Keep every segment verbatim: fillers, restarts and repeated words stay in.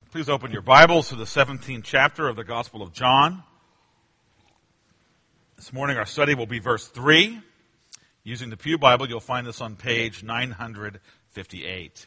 Please open your Bibles to the seventeenth chapter of the Gospel of John. This morning our study will be verse three. Using the Pew Bible, you'll find this on page nine fifty-eight.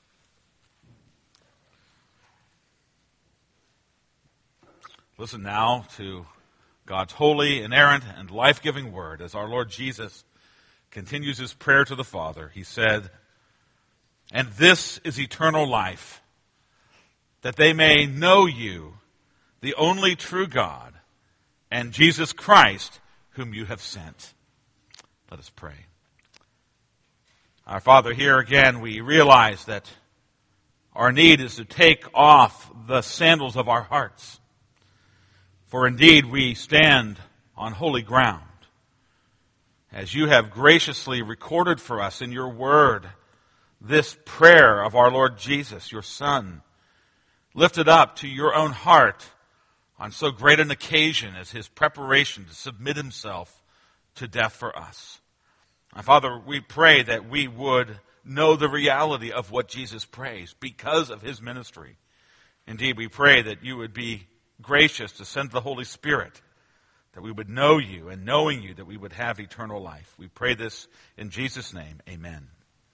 Listen now to God's holy, inerrant, and life-giving word as our Lord Jesus continues his prayer to the Father. He said, "And this is eternal life, that they may know you, the only true God, and Jesus Christ, whom you have sent." Let us pray. Our Father, here again we realize that our need is to take off the sandals of our hearts. For indeed we stand on holy ground, as you have graciously recorded for us in your word this prayer of our Lord Jesus, your Son, lifted up to your own heart on so great an occasion as his preparation to submit himself to death for us. My Father, we pray that we would know the reality of what Jesus prays because of his ministry. Indeed, we pray that you would be gracious to send the Holy Spirit, that we would know you, and knowing you, that we would have eternal life. We pray this in Jesus' name. Amen.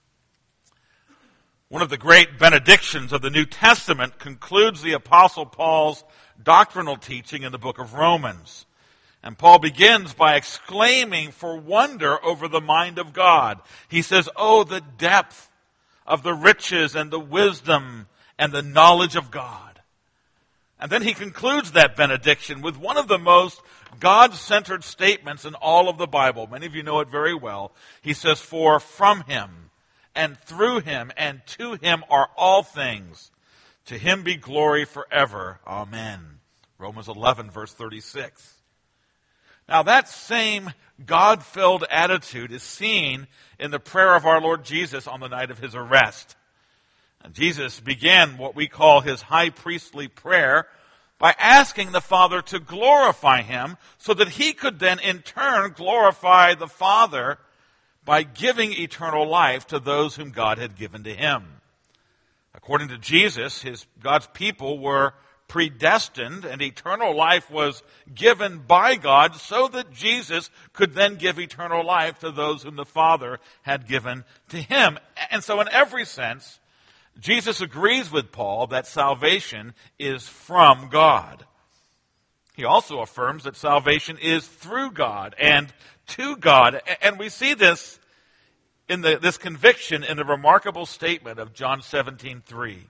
One of the great benedictions of the New Testament concludes the Apostle Paul's doctrinal teaching in the book of Romans. And Paul begins by exclaiming for wonder over the mind of God. He says, "Oh, the depth of the riches and the wisdom and the knowledge of God." And then he concludes that benediction with one of the most God-centered statements in all of the Bible. Many of you know it very well. He says, "For from him, and through him, and to him are all things. To him be glory forever. Amen." Romans eleven, verse thirty-six. Now that same God-filled attitude is seen in the prayer of our Lord Jesus on the night of his arrest. And Jesus began what we call his high priestly prayer by asking the Father to glorify him so that he could then in turn glorify the Father by giving eternal life to those whom God had given to him. According to Jesus, his God's people were predestined, and eternal life was given by God so that Jesus could then give eternal life to those whom the Father had given to him. And so in every sense, Jesus agrees with Paul that salvation is from God. He also affirms that salvation is through God and to God. And we see this in the, this conviction in the remarkable statement of John seventeen three,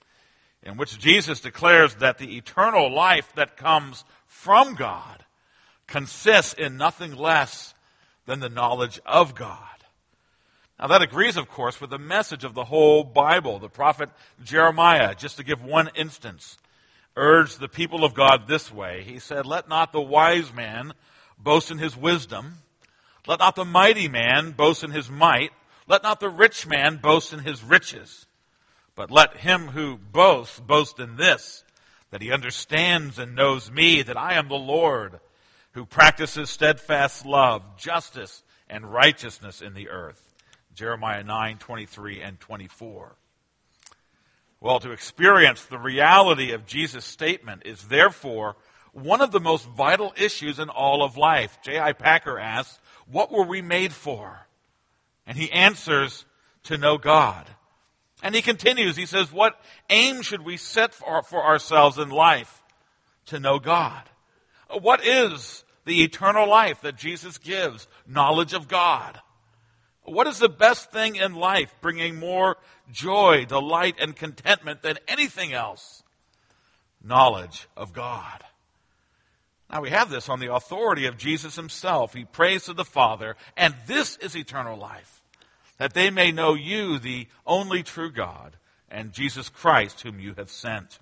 in which Jesus declares that the eternal life that comes from God consists in nothing less than the knowledge of God. Now that agrees, of course, with the message of the whole Bible. The prophet Jeremiah, just to give one instance, urged the people of God this way. He said, "Let not the wise man boast in his wisdom. Let not the mighty man boast in his might. Let not the rich man boast in his riches. But let him who boasts boast in this, that he understands and knows me, that I am the Lord, who practices steadfast love, justice, and righteousness in the earth." Jeremiah nine, twenty-three and twenty-four. Well, to experience the reality of Jesus' statement is therefore one of the most vital issues in all of life. J I Packer asks, what were we made for? And he answers, to know God. And he continues, he says, what aim should we set for, for ourselves in life? To know God. What is the eternal life that Jesus gives? Knowledge of God. What is the best thing in life, bringing more joy, delight, and contentment than anything else? Knowledge of God. Now we have this on the authority of Jesus himself. He prays to the Father, "And this is eternal life, that they may know you, the only true God, and Jesus Christ, whom you have sent."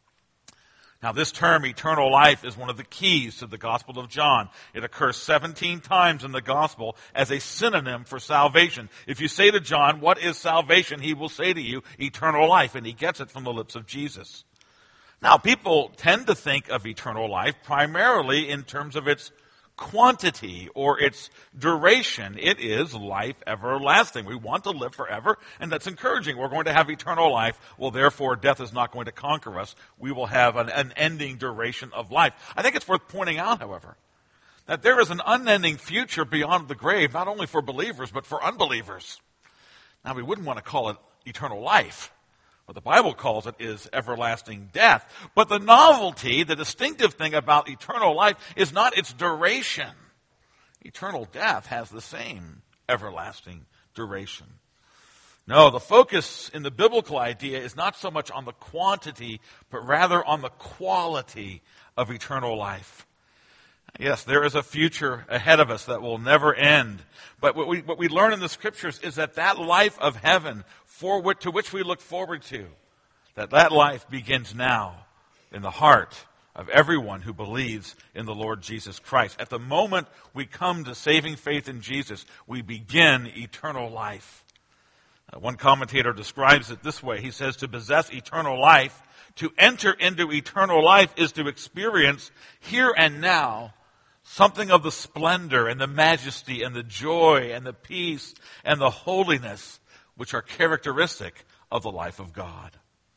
Now this term, eternal life, is one of the keys to the Gospel of John. It occurs seventeen times in the Gospel as a synonym for salvation. If you say to John, "What is salvation?" he will say to you, eternal life, and he gets it from the lips of Jesus. Now, people tend to think of eternal life primarily in terms of its quantity or its duration. It is life everlasting. We want to live forever, and that's encouraging. We're going to have eternal life. Well, therefore, death is not going to conquer us. We will have an, an ending duration of life. I think it's worth pointing out, however, that there is an unending future beyond the grave, not only for believers, but for unbelievers. Now, we wouldn't want to call it eternal life. What the Bible calls it is everlasting death. But the novelty, the distinctive thing about eternal life is not its duration. Eternal death has the same everlasting duration. No, the focus in the biblical idea is not so much on the quantity, but rather on the quality of eternal life. Yes, there is a future ahead of us that will never end. But what we, what we learn in the Scriptures is that that life of heaven for which, to which we look forward to, that that life begins now in the heart of everyone who believes in the Lord Jesus Christ. At the moment we come to saving faith in Jesus, we begin eternal life. Uh, one commentator describes it this way. He says, to possess eternal life, to enter into eternal life is to experience here and now something of the splendor and the majesty and the joy and the peace and the holiness which are characteristic of the life of God.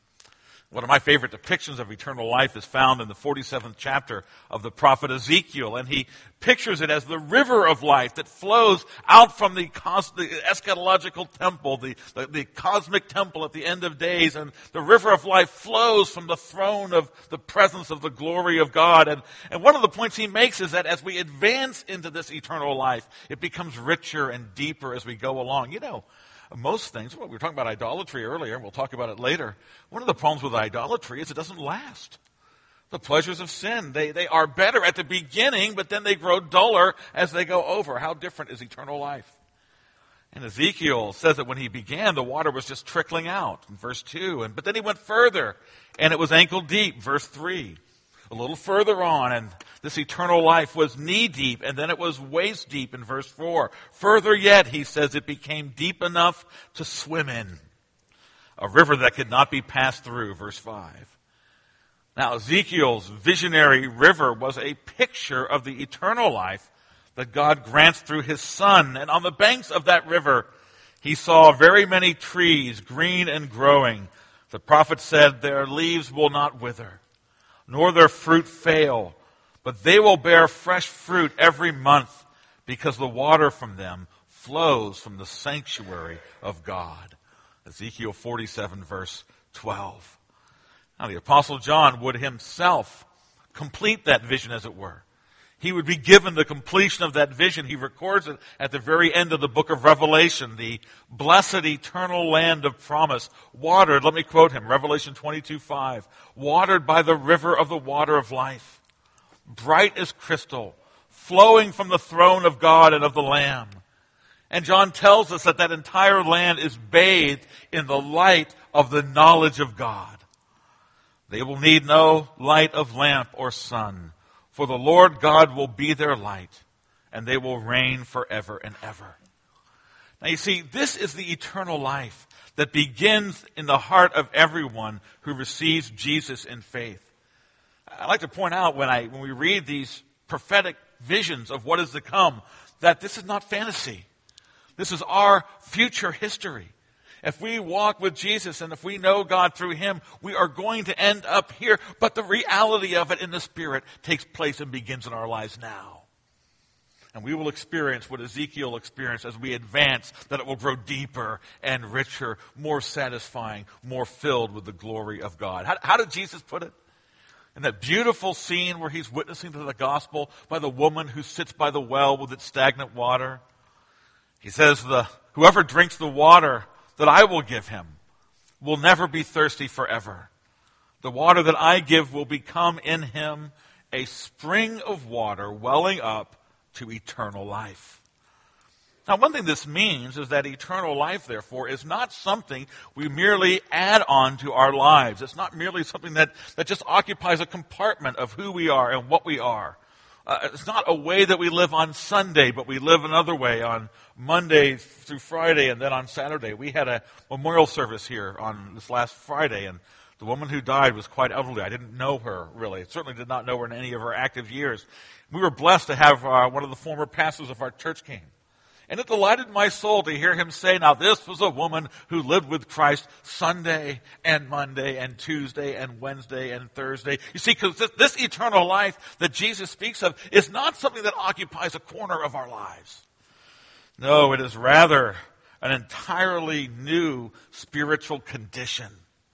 One of my favorite depictions of eternal life is found in the forty-seventh chapter of the prophet Ezekiel, and he pictures it as the river of life that flows out from the, cos- the eschatological temple, the, the, the cosmic temple at the end of days, and the river of life flows from the throne of the presence of the glory of God. And, and one of the points he makes is that as we advance into this eternal life, it becomes richer and deeper as we go along. You know, most things, well, we were talking about idolatry earlier, and we'll talk about it later. One of the problems with idolatry is it doesn't last. The pleasures of sin, they, they are better at the beginning, but then they grow duller as they go over. How different is eternal life? And Ezekiel says that when he began, the water was just trickling out, in verse two. And, but then he went further, and it was ankle deep, verse three. A little further on, and this eternal life was knee deep, and then it was waist deep in verse four. Further yet, he says, it became deep enough to swim in. A river that could not be passed through, verse five. Now, Ezekiel's visionary river was a picture of the eternal life that God grants through his Son. And on the banks of that river, he saw very many trees, green and growing. The prophet said, their leaves will not wither, nor their fruit fail, but they will bear fresh fruit every month, because the water from them flows from the sanctuary of God. Ezekiel forty-seven, verse twelve. Now, the Apostle John would himself complete that vision, as it were. He would be given the completion of that vision. He records it at the very end of the book of Revelation, the blessed eternal land of promise, watered, let me quote him, Revelation twenty-two, five, watered by the river of the water of life, bright as crystal, flowing from the throne of God and of the Lamb. And John tells us that that entire land is bathed in the light of the knowledge of God. They will need no light of lamp or sun, for the Lord God will be their light, and they will reign forever and ever. Now you see, this is the eternal life that begins in the heart of everyone who receives Jesus in faith. I'd like to point out when I when we read these prophetic visions of what is to come, that this is not fantasy. This is our future history. If we walk with Jesus and if we know God through him, we are going to end up here. But the reality of it in the Spirit takes place and begins in our lives now. And we will experience what Ezekiel experienced as we advance, that it will grow deeper and richer, more satisfying, more filled with the glory of God. How, how did Jesus put it? In that beautiful scene where he's witnessing to the gospel by the woman who sits by the well with its stagnant water. He says, "The whoever drinks the water that I will give him will never be thirsty forever. The water that I give will become in him a spring of water welling up to eternal life." Now, one thing this means is that eternal life, therefore, is not something we merely add on to our lives. It's not merely something that, that just occupies a compartment of who we are and what we are. Uh, it's not a way that we live on Sunday, but we live another way on Monday through Friday and then on Saturday. We had a memorial service here on this last Friday, and The woman who died was quite elderly. I didn't know her, really. I certainly did not know her in any of her active years. We were blessed to have uh, one of the former pastors of our church came. And it delighted my soul to hear him say, now this was a woman who lived with Christ Sunday and Monday and Tuesday and Wednesday and Thursday. You see, because this, this eternal life that Jesus speaks of is not something that occupies a corner of our lives. No, it is rather an entirely new spiritual condition.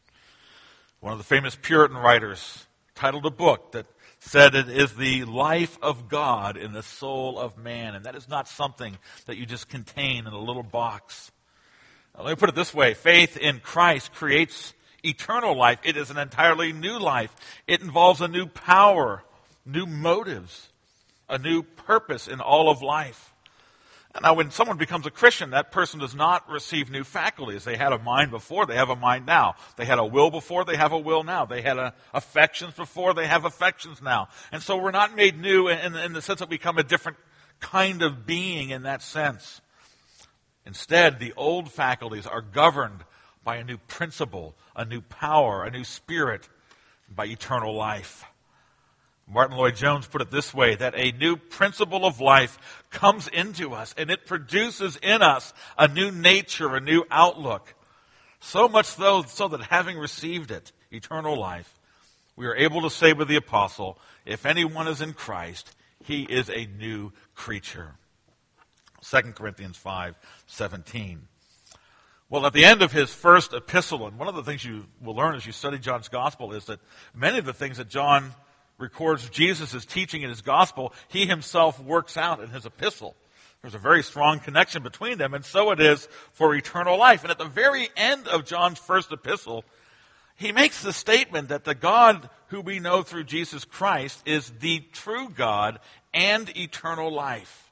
One of the famous Puritan writers titled a book that said it is the life of God in the soul of man. And that is not something that you just contain in a little box. Now, let me put it this way. Faith in Christ creates eternal life. It is an entirely new life. It involves a new power, new motives, a new purpose in all of life. Now, when someone becomes a Christian, that person does not receive new faculties. They had a mind before, they have a mind now. They had a will before, they have a will now. They had a, affections before, they have affections now. And so we're not made new in, in the sense that we become a different kind of being in that sense. Instead, the old faculties are governed by a new principle, a new power, a new spirit, by eternal life. Martin Lloyd-Jones put it this way, that a new principle of life comes into us and it produces in us a new nature, a new outlook. So much so, so that having received it, eternal life, we are able to say with the apostle, if anyone is in Christ, he is a new creature. Second Corinthians five seventeen. Well, at the end of his first epistle, and one of the things you will learn as you study John's gospel is that many of the things that John records Jesus' teaching in his gospel, he himself works out in his epistle. There's a very strong connection between them, and so it is for eternal life. And at the very end of John's first epistle, he makes the statement that the God who we know through Jesus Christ is the true God and eternal life.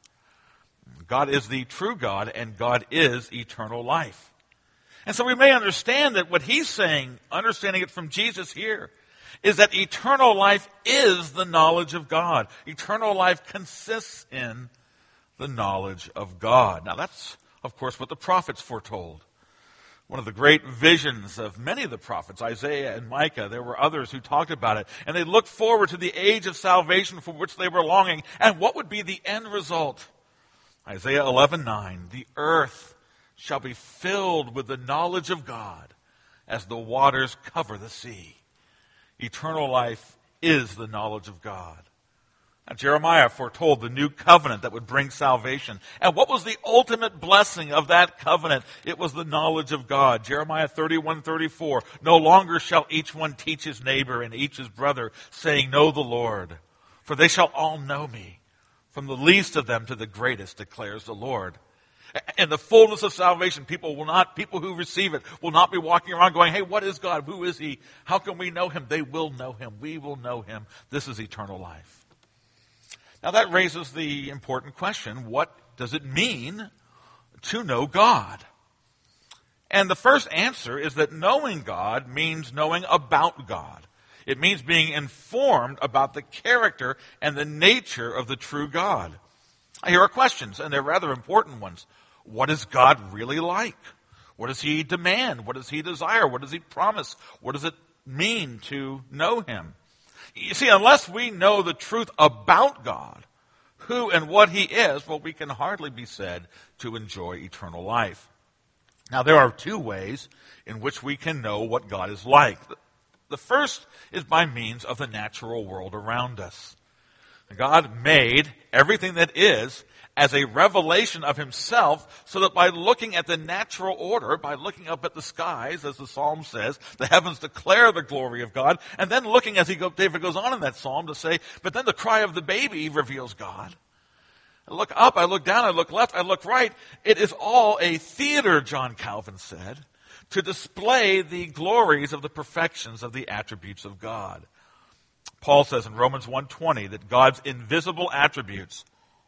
God is the true God, and God is eternal life. And so we may understand that what he's saying, understanding it from Jesus here, is that eternal life is the knowledge of God. Eternal life consists in the knowledge of God. Now that's, of course, what the prophets foretold. One of the great visions of many of the prophets, Isaiah and Micah, there were others who talked about it. And they looked forward to the age of salvation for which they were longing. And what would be the end result? Isaiah eleven nine, the earth shall be filled with the knowledge of God as the waters cover the sea. Eternal life is the knowledge of God. Now, Jeremiah foretold the new covenant that would bring salvation. And what was the ultimate blessing of that covenant? It was the knowledge of God. Jeremiah thirty-one thirty-four, no longer shall each one teach his neighbor and each his brother, saying, know the Lord, for they shall all know me, from the least of them to the greatest, declares the Lord. In the fullness of salvation, people will not, people who receive it will not be walking around going, hey, what is God? Who is he? How can we know him? They will know him. We will know him. This is eternal life. Now that raises the important question, what does it mean to know God? And the first answer is that knowing God means knowing about God. It means being informed about the character and the nature of the true God. Here are questions, and they're rather important ones. What is God really like? What does he demand? What does he desire? What does he promise? What does it mean to know him? You see, unless we know the truth about God, who and what he is, well, we can hardly be said to enjoy eternal life. Now, there are two ways in which we can know what God is like. The first is by means of the natural world around us. God made everything that is as a revelation of himself, so that by looking at the natural order, by looking up at the skies, as the psalm says, the heavens declare the glory of God, and then looking as he go, David goes on in that psalm to say, but then the cry of the baby reveals God. I look up, I look down, I look left, I look right. It is all a theater, John Calvin said, to display the glories of the perfections of the attributes of God. Paul says in Romans one twenty that God's invisible attributes,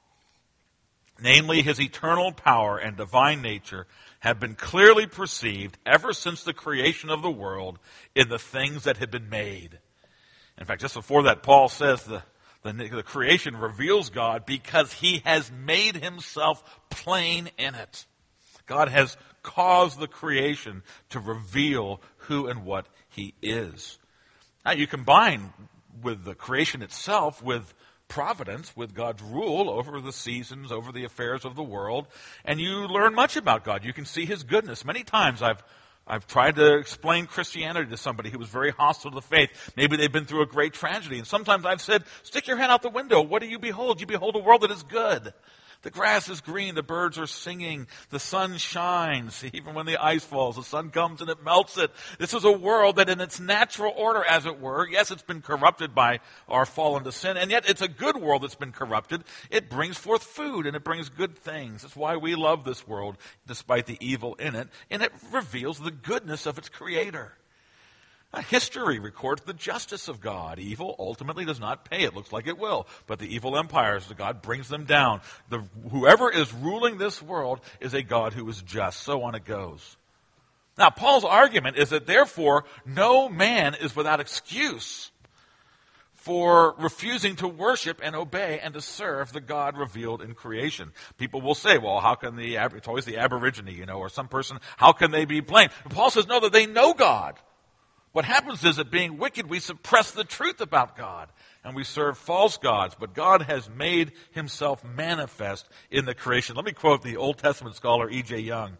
namely his eternal power and divine nature, have been clearly perceived ever since the creation of the world in the things that had been made. In fact, just before that, Paul says the, the, the creation reveals God because he has made himself plain in it. God has caused the creation to reveal who and what he is. Now you combine with the creation itself with providence, with God's rule over the seasons, over the affairs of the world, and you learn much about God. You can see his goodness. Many times I've I've tried to explain Christianity to somebody who was very hostile to the faith. Maybe they've been through a great tragedy. And sometimes I've said, stick your head out the window. What do you behold? You behold a world that is good. The grass is green. The birds are singing. The sun shines. Even when the ice falls, the sun comes and it melts it. This is a world that in its natural order, as it were, yes, it's been corrupted by our fall into sin, and yet it's a good world that's been corrupted. It brings forth food and it brings good things. That's why we love this world, despite the evil in it, and it reveals the goodness of its creator. History records the justice of God. Evil ultimately does not pay. It looks like it will. But the evil empires, God brings them down. The, whoever is ruling this world is a God who is just. So on it goes. Now, Paul's argument is that therefore no man is without excuse for refusing to worship and obey and to serve the God revealed in creation. People will say, well, how can the, it's always the aborigine, you know, or some person, how can they be blamed? But Paul says, no, that they know God. What happens is that being wicked, we suppress the truth about God and we serve false gods. But God has made himself manifest in the creation. Let me quote the Old Testament scholar E J Young.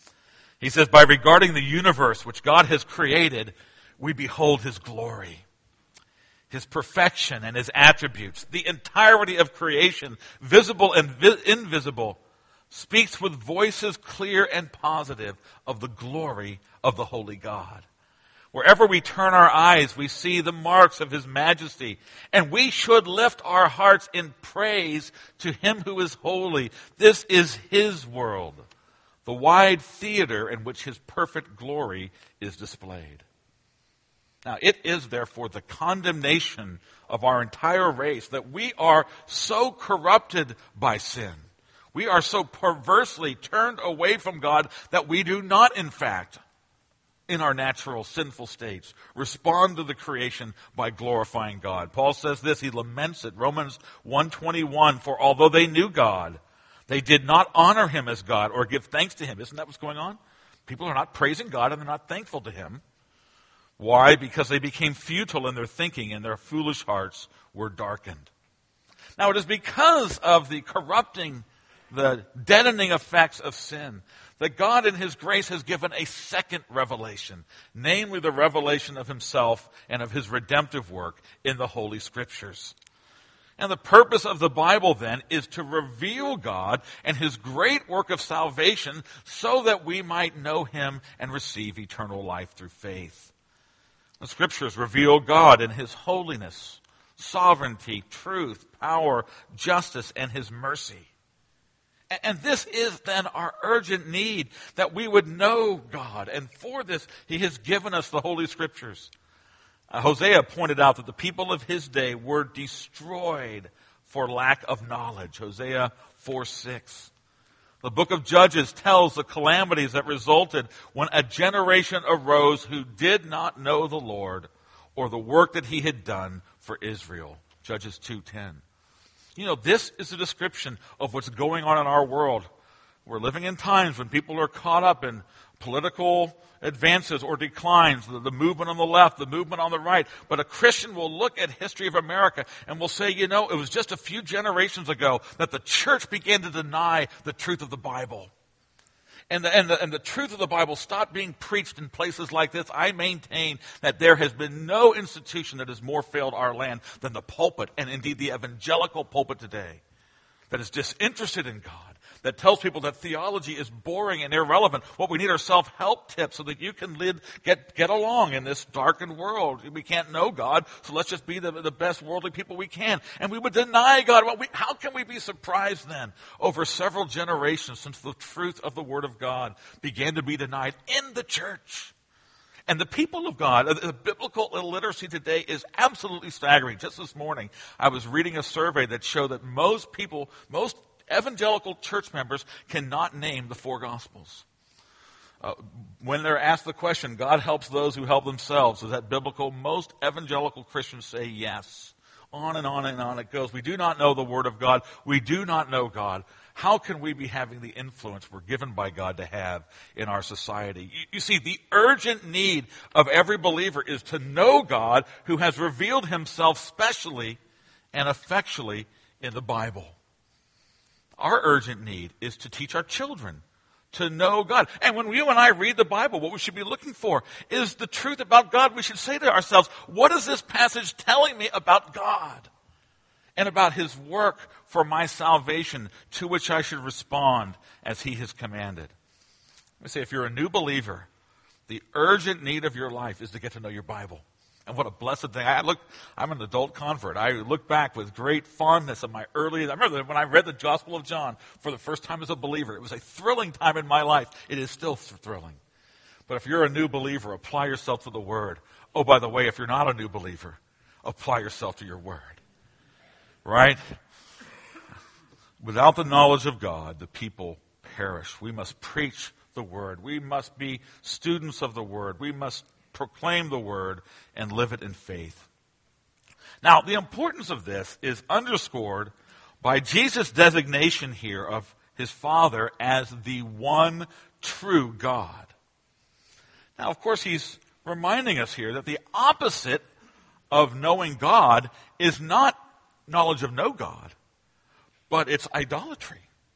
He says, by regarding the universe which God has created, we behold his glory, his perfection and his attributes. The entirety of creation, visible and vi- invisible, speaks with voices clear and positive of the glory of the holy God. Wherever we turn our eyes, we see the marks of his majesty, and we should lift our hearts in praise to him who is holy. This is his world, the wide theater in which his perfect glory is displayed. Now, it is therefore the condemnation of our entire race that we are so corrupted by sin. We are so perversely turned away from God that we do not, in fact, in our natural sinful states, respond to the creation by glorifying God. Paul says this, he laments it, Romans one twenty-one, for although they knew God, they did not honor him as God or give thanks to him. Isn't that what's going on? People are not praising God and they're not thankful to him. Why? Because they became futile in their thinking and their foolish hearts were darkened. Now it is because of the corrupting, the deadening effects of sin that God in his grace has given a second revelation, namely the revelation of himself and of his redemptive work in the Holy Scriptures. And the purpose of the Bible then is to reveal God and his great work of salvation so that we might know him and receive eternal life through faith. The Scriptures reveal God in his holiness, sovereignty, truth, power, justice, and his mercy. And this is then our urgent need, that we would know God. And for this, he has given us the Holy Scriptures. Uh, Hosea pointed out that the people of his day were destroyed for lack of knowledge. Hosea four six. The book of Judges tells the calamities that resulted when a generation arose who did not know the Lord or the work that he had done for Israel. Judges two ten. You know, this is a description of what's going on in our world. We're living in times when people are caught up in political advances or declines, the, the movement on the left, the movement on the right. But a Christian will look at history of America and will say, you know, it was just a few generations ago that the church began to deny the truth of the Bible. And the, and, the, and the truth of the Bible stopped being preached in places like this. I maintain that there has been no institution that has more failed our land than the pulpit, and indeed the evangelical pulpit today, that is disinterested in God, that tells people that theology is boring and irrelevant. What we need are self-help tips so that you can live, get, get along in this darkened world. We can't know God, so let's just be the, the best worldly people we can. And we would deny God. Well, we, how can we be surprised then over several generations since the truth of the Word of God began to be denied in the church? And the people of God, the biblical illiteracy today is absolutely staggering. Just this morning, I was reading a survey that showed that most people, most evangelical church members cannot name the four Gospels. Uh, when they're asked the question, God helps those who help themselves, is that biblical? Most evangelical Christians say yes. On and on and on it goes. We do not know the Word of God. We do not know God. How can we be having the influence we're given by God to have in our society? You, you see, the urgent need of every believer is to know God who has revealed himself specially and effectually in the Bible. Our urgent need is to teach our children to know God. And when you and I read the Bible, what we should be looking for is the truth about God. We should say to ourselves, what is this passage telling me about God and about his work for my salvation, to which I should respond as he has commanded? Let me say, if you're a new believer, the urgent need of your life is to get to know your Bible. And what a blessed thing. I look, I'm an adult convert. I look back with great fondness of my early, I remember when I read the Gospel of John for the first time as a believer. It was a thrilling time in my life. It is still thrilling. But if you're a new believer, apply yourself to the Word. Oh, by the way, if you're not a new believer, apply yourself to your Word. Right? Without the knowledge of God, the people perish. We must preach the Word. We must be students of the Word. We must proclaim the Word and live it in faith. Now, the importance of this is underscored by Jesus' designation here of his Father as the one true God. Now, of course, he's reminding us here that the opposite of knowing God is not knowledge of no God, but it's idolatry.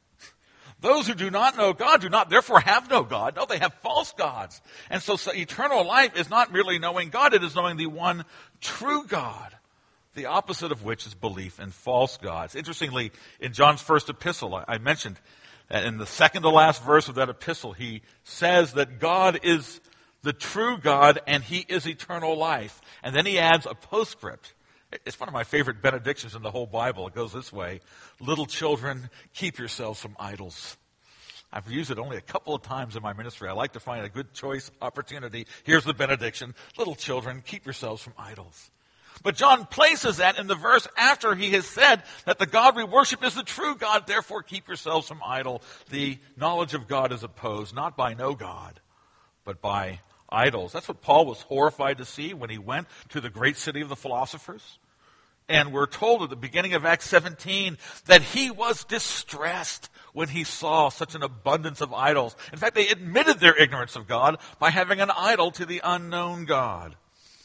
Those who do not know God do not therefore have no God. No, they have false gods. And so, so eternal life is not merely knowing God, it is knowing the one true God, the opposite of which is belief in false gods. Interestingly, in John's first epistle, I, I mentioned that in the second to last verse of that epistle, he says that God is the true God and he is eternal life. And then he adds a postscript. It's one of my favorite benedictions in the whole Bible. It goes this way: little children, keep yourselves from idols. I've used it only a couple of times in my ministry. I like to find a good choice opportunity. Here's the benediction: little children, keep yourselves from idols. But John places that in the verse after he has said that the God we worship is the true God, therefore keep yourselves from idol. The knowledge of God is opposed, not by no God, but by idols. That's what Paul was horrified to see when he went to the great city of the philosophers. And we're told at the beginning of Acts seventeen that he was distressed when he saw such an abundance of idols. In fact, they admitted their ignorance of God by having an idol to the unknown God.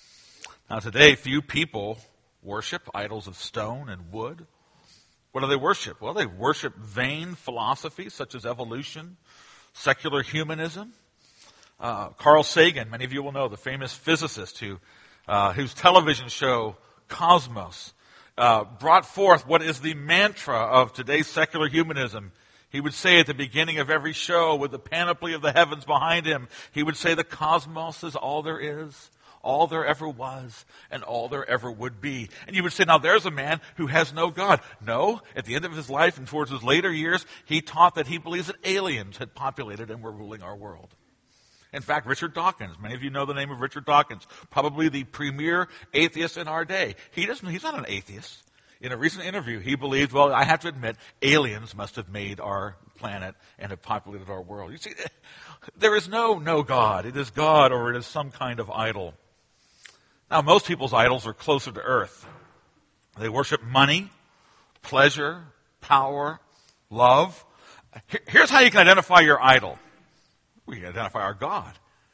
Now today, few people worship idols of stone and wood. What do they worship? Well, they worship vain philosophies such as evolution, secular humanism. Uh, Carl Sagan, many of you will know, the famous physicist who, uh, whose television show Cosmos uh, brought forth what is the mantra of today's secular humanism. He would say at the beginning of every show, with the panoply of the heavens behind him, he would say the cosmos is all there is, all there ever was, and all there ever would be. And you would say, now there's a man who has no God. No, at the end of his life and towards his later years, he taught that he believes that aliens had populated and were ruling our world. In fact, Richard Dawkins, many of you know the name of Richard Dawkins, probably the premier atheist in our day. He doesn't, he's not an atheist. In a recent interview, he believed, well, I have to admit, aliens must have made our planet and have populated our world. You see, there is no no God. It is God or it is some kind of idol. Now, most people's idols are closer to earth. They worship money, pleasure, power, love. Here's how you can identify your idol. We can identify our God.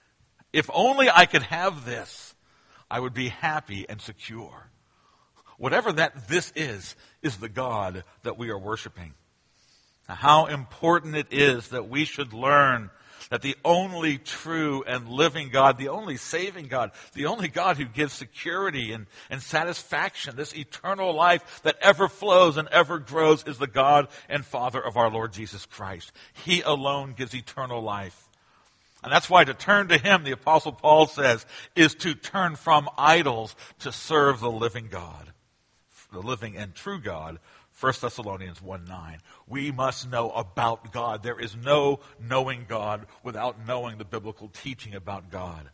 If only I could have this, I would be happy and secure. Whatever that this is, is the God that we are worshiping. Now, how important it is that we should learn that the only true and living God, the only saving God, the only God who gives security and, and satisfaction, this eternal life that ever flows and ever grows, is the God and Father of our Lord Jesus Christ. He alone gives eternal life. And that's why to turn to him, the Apostle Paul says, is to turn from idols to serve the living God, the living and true God. First Thessalonians one nine. We must know about God. There is no knowing God without knowing the biblical teaching about God.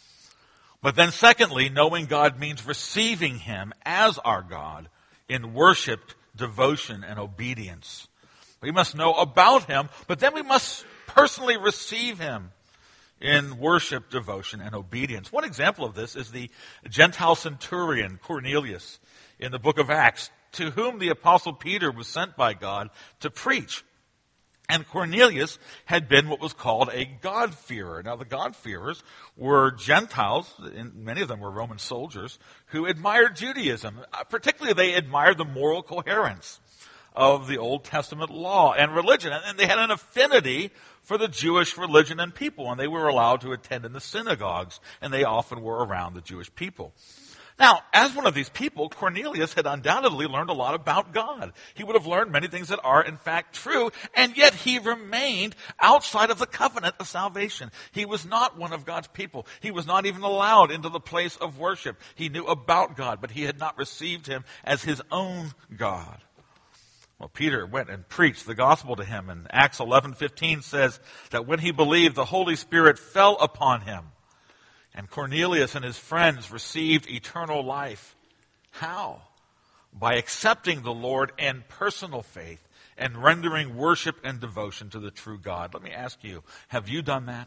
But then secondly, knowing God means receiving him as our God in worship, devotion, and obedience. We must know about him, but then we must personally receive him in worship, devotion, and obedience. One example of this is the Gentile centurion Cornelius in the book of Acts, to whom the apostle Peter was sent by God to preach. And Cornelius had been what was called a God-fearer. Now, the God-fearers were Gentiles, and many of them were Roman soldiers, who admired Judaism. Particularly, they admired the moral coherence of the Old Testament law and religion. And they had an affinity for the Jewish religion and people, and they were allowed to attend in the synagogues, and they often were around the Jewish people. Now, as one of these people, Cornelius had undoubtedly learned a lot about God. He would have learned many things that are, in fact, true, and yet he remained outside of the covenant of salvation. He was not one of God's people. He was not even allowed into the place of worship. He knew about God, but he had not received him as his own God. Well, Peter went and preached the gospel to him, and Acts eleven fifteen says that when he believed, the Holy Spirit fell upon him. And Cornelius and his friends received eternal life. How? By accepting the Lord in personal faith and rendering worship and devotion to the true God. Let me ask you, have you done that?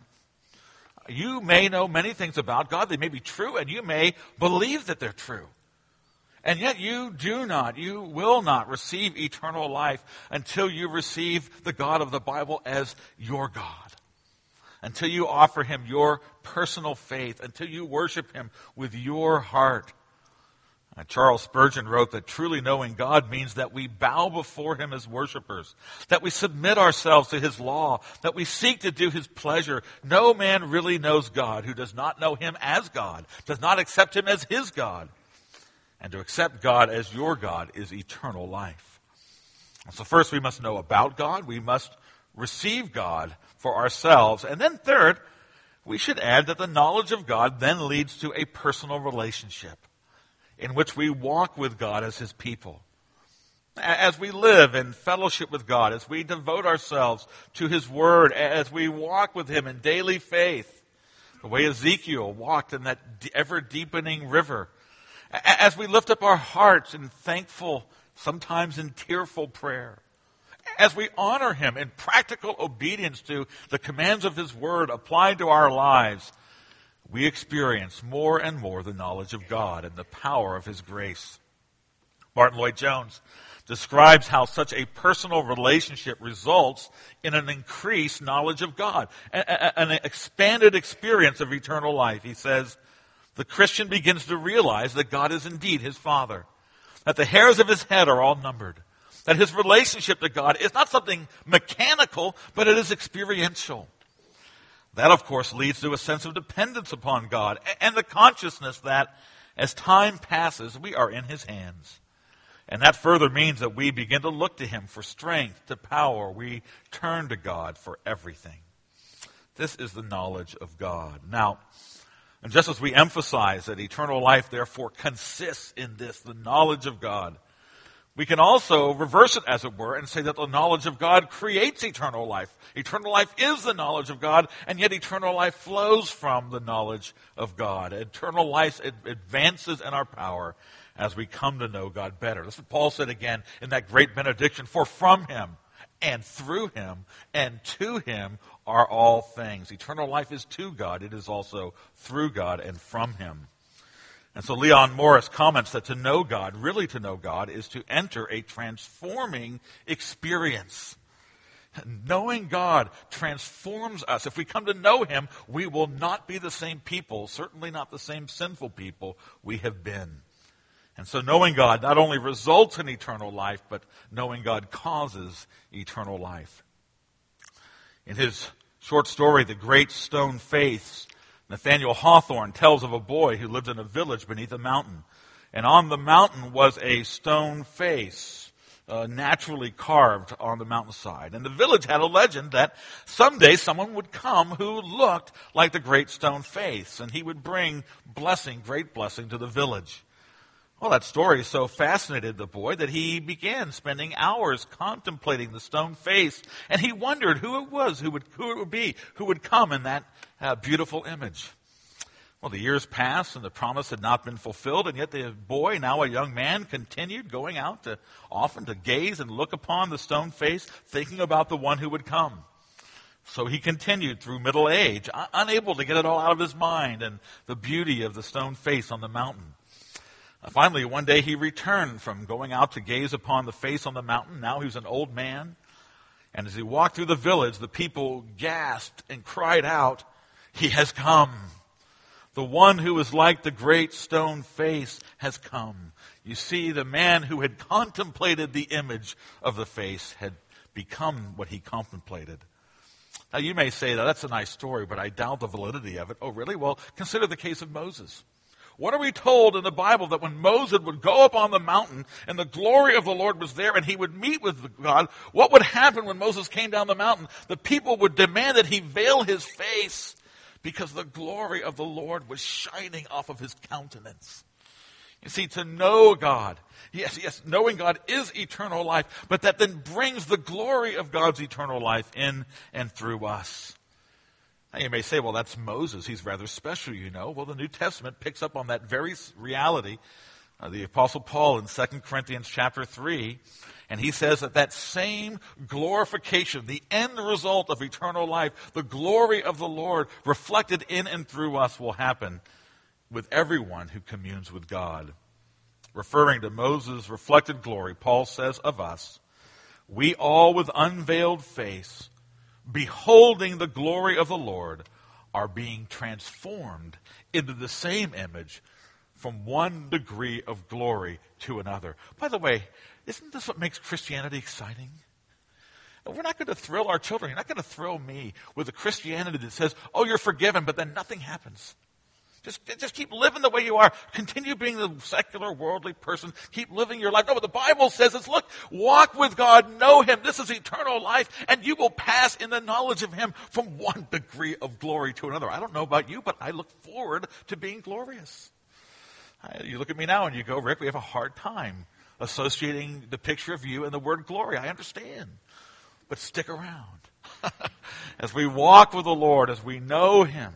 You may know many things about God. They may be true, and you may believe that they're true. And yet you do not, you will not receive eternal life until you receive the God of the Bible as your God. Until you offer him your personal faith, until you worship him with your heart. Uh, Charles Spurgeon wrote that truly knowing God means that we bow before him as worshipers, that we submit ourselves to his law, that we seek to do his pleasure. No man really knows God who does not know him as God, does not accept him as his God. And to accept God as your God is eternal life. So first we must know about God. We must receive God for ourselves. And then third, we should add that the knowledge of God then leads to a personal relationship in which we walk with God as his people. As we live in fellowship with God, as we devote ourselves to his word, as we walk with him in daily faith, the way Ezekiel walked in that ever-deepening river, as we lift up our hearts in thankful, sometimes in tearful prayer, as we honor him in practical obedience to the commands of his word applied to our lives, we experience more and more the knowledge of God and the power of his grace. Martin Lloyd-Jones describes how such a personal relationship results in an increased knowledge of God, an expanded experience of eternal life. He says, the Christian begins to realize that God is indeed his Father, that the hairs of his head are all numbered, that his relationship to God is not something mechanical, but it is experiential. That, of course, leads to a sense of dependence upon God and the consciousness that as time passes, we are in his hands. And that further means that we begin to look to him for strength, to power. We turn to God for everything. This is the knowledge of God. Now, and just as we emphasize that eternal life, therefore, consists in this, the knowledge of God, we can also reverse it, as it were, and say that the knowledge of God creates eternal life. Eternal life is the knowledge of God, and yet eternal life flows from the knowledge of God. Eternal life advances in our power as we come to know God better. That's what Paul said again in that great benediction, for from him and through him and to him are all things. Eternal life is to God. It is also through God and from him. And so Leon Morris comments that to know God, really to know God, is to enter a transforming experience. Knowing God transforms us. If we come to know him, we will not be the same people, certainly not the same sinful people we have been. And so knowing God not only results in eternal life, but knowing God causes eternal life. In his short story, The Great Stone Face, Nathaniel Hawthorne tells of a boy who lived in a village beneath a mountain. And on the mountain was a stone face, uh, naturally carved on the mountainside. And the village had a legend that someday someone would come who looked like the Great Stone Face, and he would bring blessing, great blessing to the village. Well, that story so fascinated the boy that he began spending hours contemplating the stone face, and he wondered who it was, who would, who it would be, who would come in that uh, beautiful image. Well, the years passed, and the promise had not been fulfilled, and yet the boy, now a young man, continued going out to often to gaze and look upon the stone face, thinking about the one who would come. So he continued through middle age, un- unable to get it all out of his mind and the beauty of the stone face on the mountain. Uh, finally, one day he returned from going out to gaze upon the face on the mountain. Now he was an old man. And as he walked through the village, the people gasped and cried out, "He has come. The one who is like the great stone face has come." You see, the man who had contemplated the image of the face had become what he contemplated. Now you may say, that's a nice story, but I doubt the validity of it. Oh, really? Well, consider the case of Moses. What are we told in the Bible? That when Moses would go up on the mountain and the glory of the Lord was there and he would meet with God, what would happen when Moses came down the mountain? The people would demand that he veil his face because the glory of the Lord was shining off of his countenance. You see, to know God, yes, yes, knowing God is eternal life, but that then brings the glory of God's eternal life in and through us. Now you may say, well, that's Moses. He's rather special, you know. Well, the New Testament picks up on that very reality. Uh, the Apostle Paul in Second Corinthians chapter three, and he says that that same glorification, the end result of eternal life, the glory of the Lord reflected in and through us will happen with everyone who communes with God. Referring to Moses' reflected glory, Paul says of us, "We all with unveiled face, beholding the glory of the Lord, are being transformed into the same image from one degree of glory to another." By the way, isn't this what makes Christianity exciting? We're not going to thrill our children. You're not going to thrill me with a Christianity that says, oh, you're forgiven, but then nothing happens. Just, just keep living the way you are. Continue being the secular, worldly person. Keep living your life. No, but the Bible says it's, look, walk with God, know Him. This is eternal life, and you will pass in the knowledge of Him from one degree of glory to another. I don't know about you, but I look forward to being glorious. You look at me now and you go, Rick, we have a hard time associating the picture of you and the word glory. I understand. But stick around. As we walk with the Lord, as we know Him,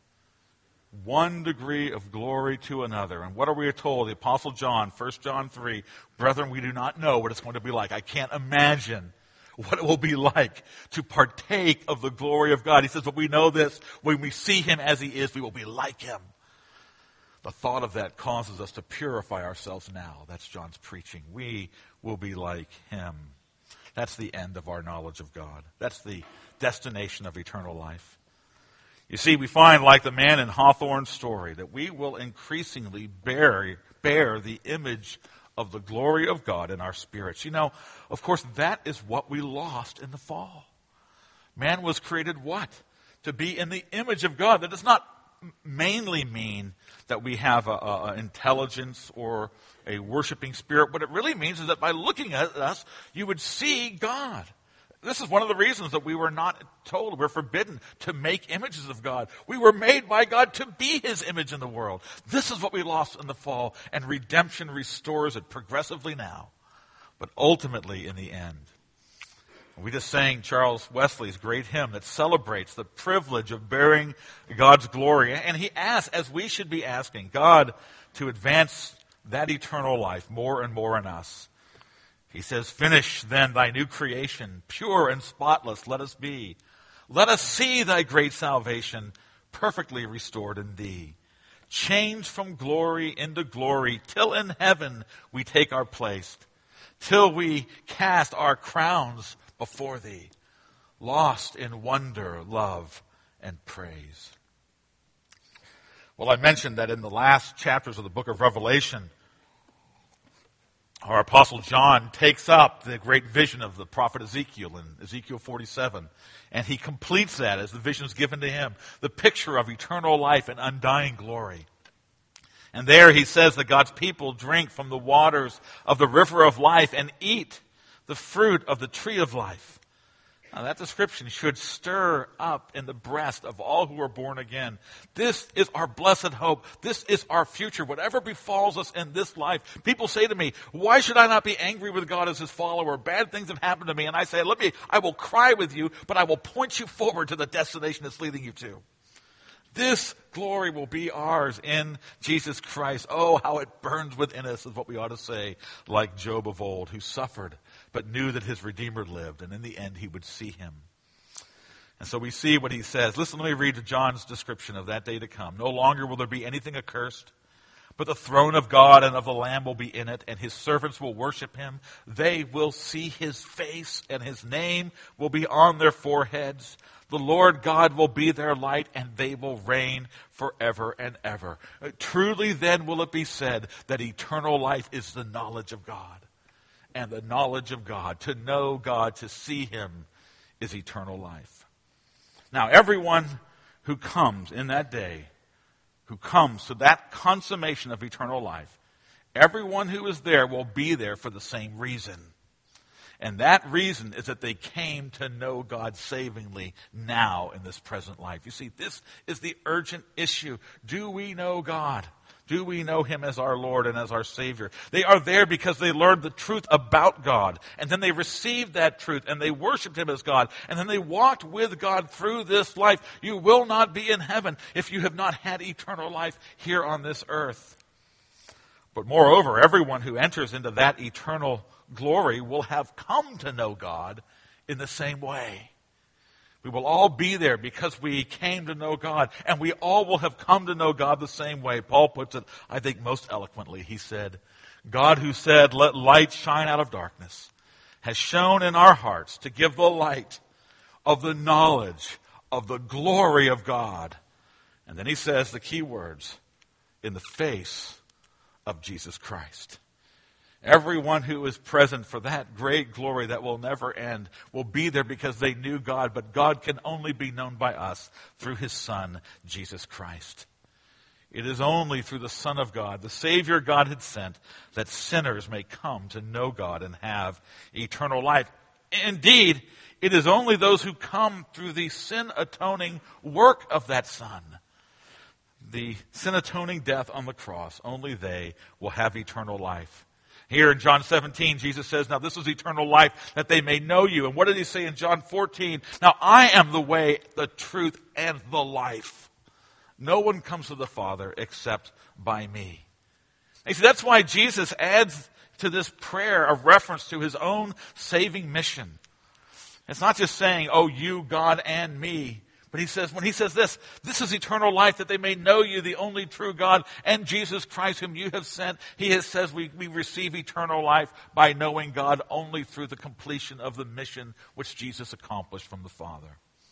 one degree of glory to another. And what are we told? The Apostle John, First John three, brethren, we do not know what it's going to be like. I can't imagine what it will be like to partake of the glory of God. He says, but we know this, when we see Him as He is, we will be like Him. The thought of that causes us to purify ourselves now. That's John's preaching. We will be like Him. That's the end of our knowledge of God. That's the destination of eternal life. You see, we find, like the man in Hawthorne's story, that we will increasingly bear, bear the image of the glory of God in our spirits. You know, of course, that is what we lost in the fall. Man was created what? To be in the image of God. That does not mainly mean that we have an intelligence or a worshiping spirit. What it really means is that by looking at us, you would see God. This is one of the reasons that we were not told, we're forbidden to make images of God. We were made by God to be His image in the world. This is what we lost in the fall, and redemption restores it progressively now, but ultimately in the end. We just sang Charles Wesley's great hymn that celebrates the privilege of bearing God's glory. And he asks, as we should be asking, God to advance that eternal life more and more in us. He says, finish then thy new creation, pure and spotless let us be. Let us see thy great salvation perfectly restored in thee. Change from glory into glory, till in heaven we take our place, till we cast our crowns before thee, lost in wonder, love, and praise. Well, I mentioned that in the last chapters of the book of Revelation, our Apostle John takes up the great vision of the prophet Ezekiel in Ezekiel forty-seven, and he completes that as the vision is given to him, the picture of eternal life and undying glory. And there he says that God's people drink from the waters of the river of life and eat the fruit of the tree of life. Now that description should stir up in the breast of all who are born again. This is our blessed hope. This is our future. Whatever befalls us in this life. People say to me, why should I not be angry with God as His follower? Bad things have happened to me. And I say, let me, I will cry with you, but I will point you forward to the destination it's leading you to. This glory will be ours in Jesus Christ. Oh, how it burns within us is what we ought to say, like Job of old, who suffered, but knew that his Redeemer lived, and in the end he would see Him. And so we see what he says. Listen, let me read John's description of that day to come. No longer will there be anything accursed, but the throne of God and of the Lamb will be in it, and his servants will worship him. They will see his face, and his name will be on their foreheads. The Lord God will be their light, and they will reign forever and ever. Truly then will it be said that eternal life is the knowledge of God. And the knowledge of God, to know God, to see him, is eternal life. Now, everyone who comes in that day, who comes to that consummation of eternal life, everyone who is there will be there for the same reason. And that reason is that they came to know God savingly now in this present life. You see, this is the urgent issue. Do we know God? Do we know him as our Lord and as our Savior? They are there because they learned the truth about God. And then they received that truth and they worshiped him as God. And then they walked with God through this life. You will not be in heaven if you have not had eternal life here on this earth. But moreover, everyone who enters into that eternal glory will have come to know God in the same way. We will all be there because we came to know God, and we all will have come to know God the same way. Paul puts it, I think, most eloquently. He said, God who said, let light shine out of darkness, has shone in our hearts to give the light of the knowledge of the glory of God. And then he says the key words, in the face of Jesus Christ. Everyone who is present for that great glory that will never end will be there because they knew God, but God can only be known by us through his Son, Jesus Christ. It is only through the Son of God, the Savior God had sent, that sinners may come to know God and have eternal life. Indeed, it is only those who come through the sin-atoning work of that Son, the sin-atoning death on the cross, only they will have eternal life. Here in John seventeen, Jesus says, now this is eternal life, that they may know you. And what did he say in John fourteen? Now I am the way, the truth, and the life. No one comes to the Father except by me. And you see, that's why Jesus adds to this prayer a reference to his own saving mission. It's not just saying, oh, you, God, and me. But he says, when he says this, this is eternal life, that they may know you, the only true God, and Jesus Christ, whom you have sent. He has says we, we receive eternal life by knowing God only through the completion of the mission which Jesus accomplished from the Father.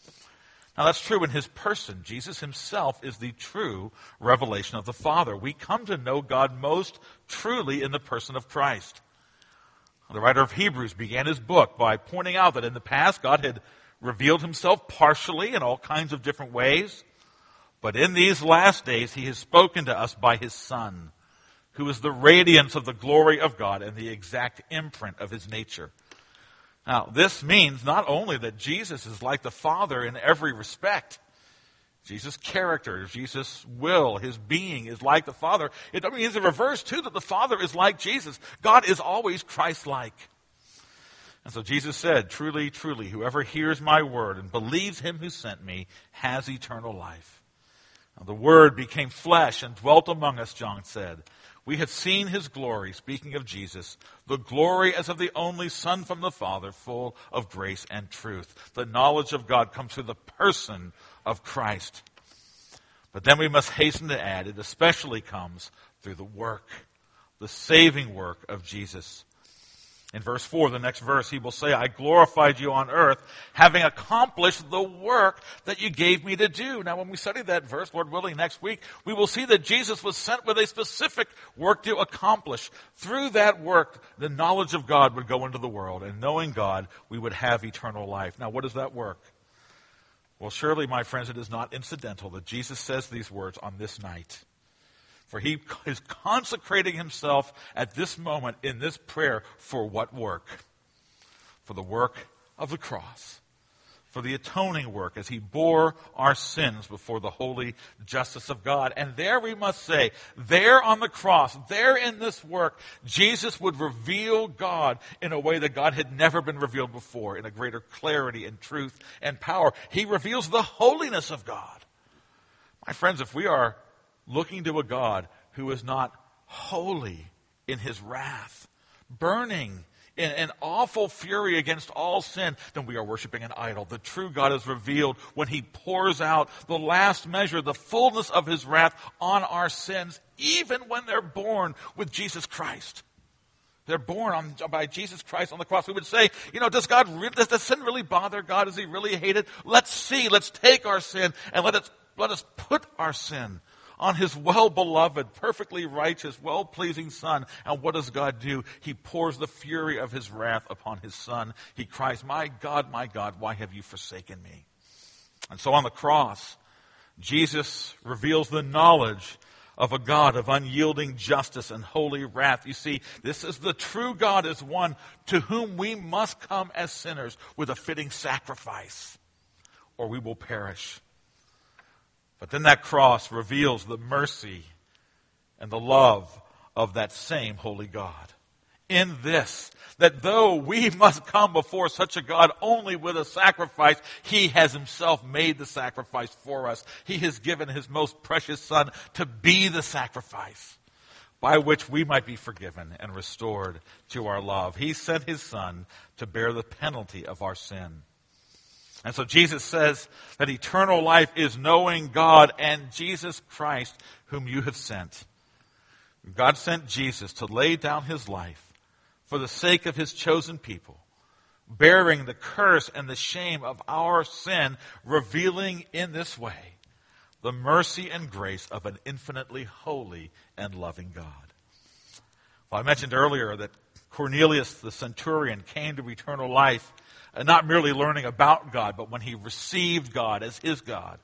Now that's true in his person. Jesus himself is the true revelation of the Father. We come to know God most truly in the person of Christ. The writer of Hebrews began his book by pointing out that in the past God had revealed himself partially in all kinds of different ways. But in these last days, he has spoken to us by his Son, who is the radiance of the glory of God and the exact imprint of his nature. Now, this means not only that Jesus is like the Father in every respect. Jesus' character, Jesus' will, his being is like the Father. It means the reverse, too, that the Father is like Jesus. God is always Christ-like. And so Jesus said, truly, truly, whoever hears my word and believes him who sent me has eternal life. Now, the Word became flesh and dwelt among us, John said. We have seen his glory, speaking of Jesus, the glory as of the only Son from the Father, full of grace and truth. The knowledge of God comes through the person of Christ. But then we must hasten to add, it especially comes through the work, the saving work of Jesus. In verse four, the next verse, he will say, I glorified you on earth, having accomplished the work that you gave me to do. Now, when we study that verse, Lord willing, next week, we will see that Jesus was sent with a specific work to accomplish. Through that work, the knowledge of God would go into the world, and knowing God, we would have eternal life. Now, what is that work? Well, surely, my friends, it is not incidental that Jesus says these words on this night. For he is consecrating himself at this moment in this prayer for what work? For the work of the cross. For the atoning work as he bore our sins before the holy justice of God. And there we must say, there on the cross, there in this work, Jesus would reveal God in a way that God had never been revealed before, in a greater clarity and truth and power. He reveals the holiness of God. My friends, if we are looking to a God who is not holy in his wrath, burning in an awful fury against all sin, then we are worshiping an idol. The true God is revealed when he pours out the last measure, the fullness of his wrath on our sins, even when they're born with Jesus Christ. They're born on, by Jesus Christ on the cross. We would say, you know, does God, re- does, does sin really bother God? Does he really hate it? Let's see, let's take our sin and let it, let us put our sin on his well-beloved, perfectly righteous, well-pleasing Son. And what does God do? He pours the fury of his wrath upon his Son. He cries, my God, my God, why have you forsaken me? And so on the cross, Jesus reveals the knowledge of a God of unyielding justice and holy wrath. You see, this is the true God is one to whom we must come as sinners with a fitting sacrifice, or we will perish. But then that cross reveals the mercy and the love of that same holy God. In this, that though we must come before such a God only with a sacrifice, he has himself made the sacrifice for us. He has given his most precious Son to be the sacrifice by which we might be forgiven and restored to our love. He sent his Son to bear the penalty of our sin. And so Jesus says that eternal life is knowing God and Jesus Christ whom you have sent. God sent Jesus to lay down his life for the sake of his chosen people, bearing the curse and the shame of our sin, revealing in this way the mercy and grace of an infinitely holy and loving God. Well, I mentioned earlier that Cornelius the centurion came to eternal life, and not merely learning about God, but when he received God as his God.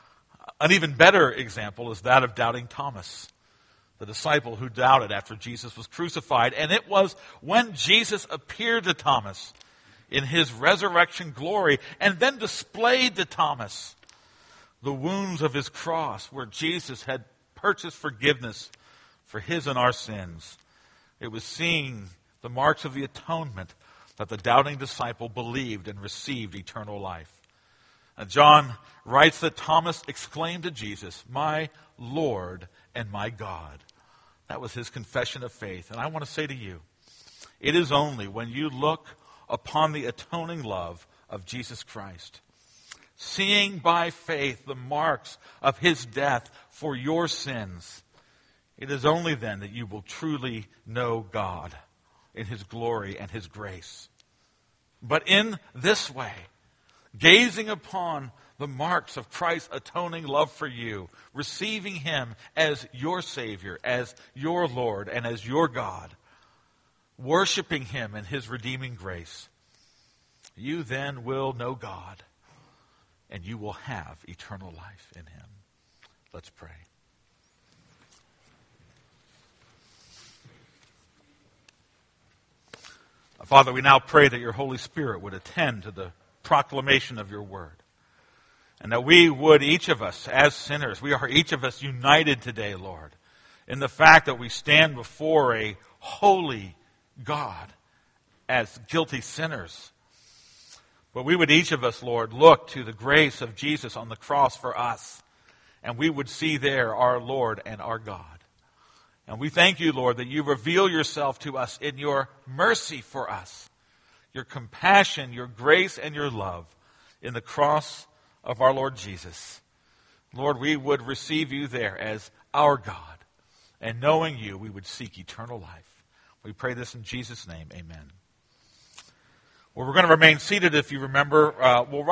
An even better example is that of doubting Thomas, the disciple who doubted after Jesus was crucified. And it was when Jesus appeared to Thomas in his resurrection glory and then displayed to Thomas the wounds of his cross where Jesus had purchased forgiveness for his and our sins. It was seeing the marks of the atonement that the doubting disciple believed and received eternal life. And John writes that Thomas exclaimed to Jesus, my Lord and my God. That was his confession of faith. And I want to say to you, it is only when you look upon the atoning love of Jesus Christ, seeing by faith the marks of his death for your sins, it is only then that you will truly know God in his glory and his grace. But in this way, gazing upon the marks of Christ's atoning love for you, receiving him as your Savior, as your Lord, and as your God, worshiping him in his redeeming grace, you then will know God, and you will have eternal life in him. Let's pray. Father, we now pray that your Holy Spirit would attend to the proclamation of your word. And that we would, each of us, as sinners, we are each of us united today, Lord, in the fact that we stand before a holy God as guilty sinners. But we would each of us, Lord, look to the grace of Jesus on the cross for us, and we would see there our Lord and our God. And we thank you, Lord, that you reveal yourself to us in your mercy for us, your compassion, your grace, and your love in the cross of our Lord Jesus. Lord, we would receive you there as our God, and knowing you, we would seek eternal life. We pray this in Jesus' name, amen. Well, we're going to remain seated, if you remember. Uh, we'll